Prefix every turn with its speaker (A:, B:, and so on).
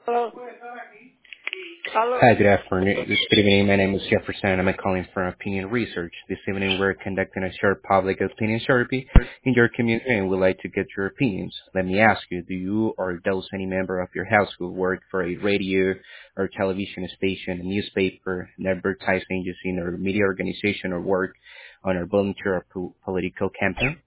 A: Hello. Hello.
B: Hi, good afternoon. Good evening. My name is Jefferson, and I'm calling from Opinion Research. This evening, we're conducting a short public opinion survey in your community, and we'd like to get your opinions. Let me ask you, do you or does any member of your household work for a radio or television station, a newspaper, an advertising agency, or media organization, or work on a volunteer or political campaign?